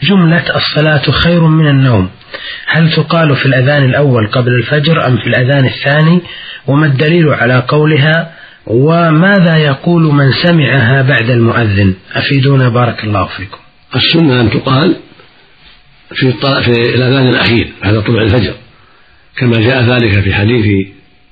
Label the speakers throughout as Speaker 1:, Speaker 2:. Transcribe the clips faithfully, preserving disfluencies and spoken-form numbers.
Speaker 1: جملة الصلاة خير من النوم هل تقال في الأذان الأول قبل الفجر أم في الأذان الثاني؟ وما الدليل على قولها؟ وماذا يقول من سمعها بعد المؤذن؟ أفيدونا بارك الله فيكم.
Speaker 2: السنة أن تقال في, في الأذان الأخير بعد طلوع الفجر، كما جاء ذلك في حديث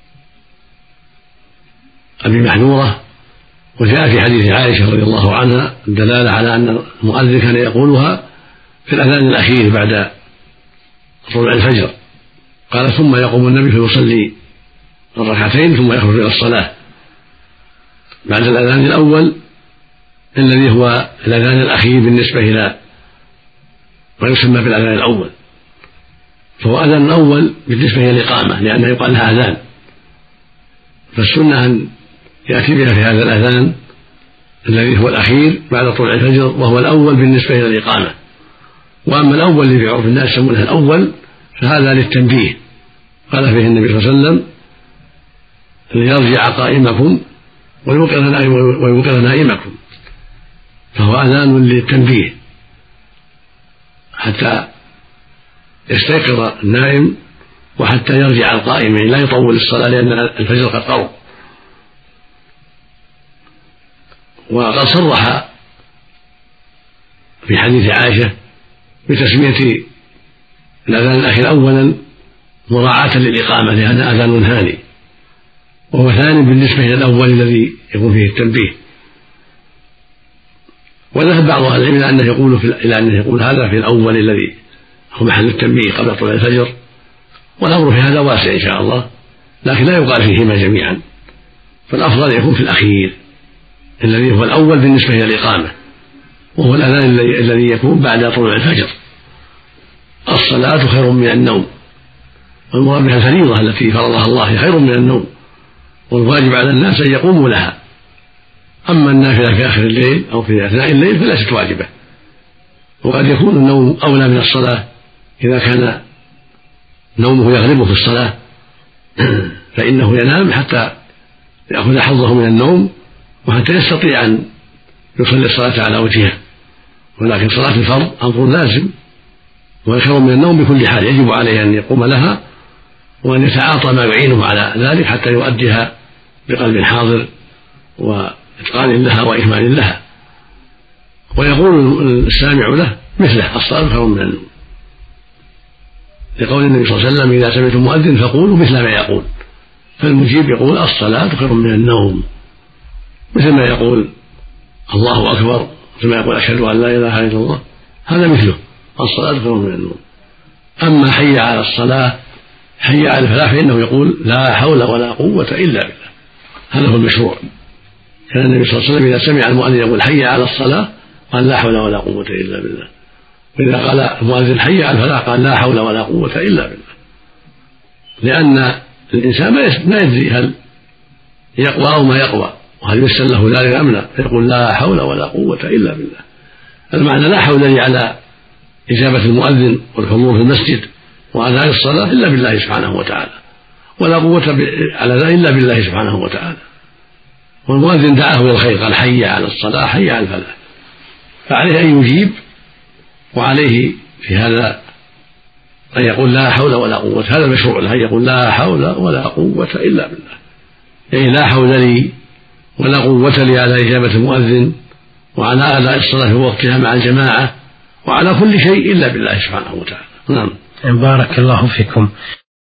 Speaker 2: أبي محذورة، وجاء في حديث عائشة رضي الله عنها الدلالة على أن المؤذن كان يقولها في الأذان الأخير بعد طلوع الفجر. قال ثم يقوم النبي فيصلي الركعتين ثم يخرج إلى الصلاة بعد الأذان الأول الذي هو الأذان الأخير بالنسبة إلى ما يسمى بالأذان الأول، فهو أذان الأول بالنسبة إلى الإقامة لأنه يقال لها أذان، فالسنة أن يأتي بها في هذا الأذان الذي هو الأخير بعد طلوع الفجر وهو الأول بالنسبة إلى الإقامة. وأما الأول الذي في عرف الناس يسمونه الأول فهذا للتنبيه، قال فيه النبي صلى الله عليه وسلم ليرجع قائمكم ويوقظ نائمكم، فهو أذان للتنبيه حتى يستيقظ النائم وحتى يرجع القائم، لا يطول الصلاة لأن الفجر قد قرب. وقد صرح في حديث عائشة بتسمية الأذان الأخير أولا مراعاة للإقامة لأن أذان ثاني، وهو ثاني بالنسبة إلى الأول الذي يكون فيه التنبيه. وذهب بعض أهل العلم إلى أنه يقول في إلى أنه يقول هذا في الأول الذي هو محل التنبيه قبل طلوع الفجر، والأمر في هذا واسع إن شاء الله، لكن لا يقال فيهما جميعا، فالأفضل يكون في الأخير الذي هو الأول بالنسبة إلى الإقامة، وهو الأذان الذي يكون بعد طلوع الفجر. الصلاة خير من النوم، والمراد بها الفريضة التي فرضها الله خير من النوم، والواجب على الناس أن يقوموا لها. أما النافلة في آخر الليل أو في أثناء الليل فليست واجبة، وقد يكون النوم أولى من الصلاة إذا كان نومه يغلبه في الصلاة فإنه ينام حتى يأخذ حظه من النوم وحتى يستطيع أن يصلي الصلاة على وجهها. ولكن صلاة الفرض أمر لازم وخير من النوم بكل حال، يجب عليه أن يقوم لها وأن يتعاطى ما يعينه على ذلك حتى يؤديها بقلب حاضر وإتقان لها وإكمال لها. ويقول السامع له مثله الصلاة خير من النوم، لقول النبي صلى الله عليه وسلم إذا سمعتم مؤذن فقولوا مثل ما يقول، فالمجيب يقول الصلاة خير من النوم مثل ما يقول الله أكبر، مثل ما يقول أشهد أن لا إله إلا الله، هذا مثله الصلاة خير من النوم. أما حي على الصلاة حي على الفلاح فإنه يقول لا حول ولا قوة إلا بالله، هذا هو المشروع. كان النبي صلى الله عليه وسلم إذا سمع المؤذن يقول حي على الصلاة قال لا حول ولا قوة إلا بالله، وإذا قال المؤذن حي على الفلاح قال لا حول ولا قوة إلا بالله، لأن الإنسان ما يدري هل يقوى أو ما يقوى وهل يسر له ذلك أم لا، فيقول لا حول ولا قوة إلا بالله. المعنى لا حول لي على إجابة المؤذن والحضور في المسجد وأداء الصلاة إلا بالله سبحانه وتعالى، ولا قوة على ذلك إلا بالله سبحانه وتعالى. والمؤذن دعاه إلى الخير قال حي على الصلاة حي على الفلاح، فعليه أن يجيب، وعليه في هذا أن يقول لا حول ولا قوة، هذا المشروع له أن يقول لا حول ولا قوة إلا بالله، يعني لا حول لي ولا قوة لي على إجابة المؤذن وعلى أداء الصلاة في وقتها مع الجماعة وعلى كل شيء إلا بالله سبحانه وتعالى. نعم.
Speaker 1: بارك الله فيكم.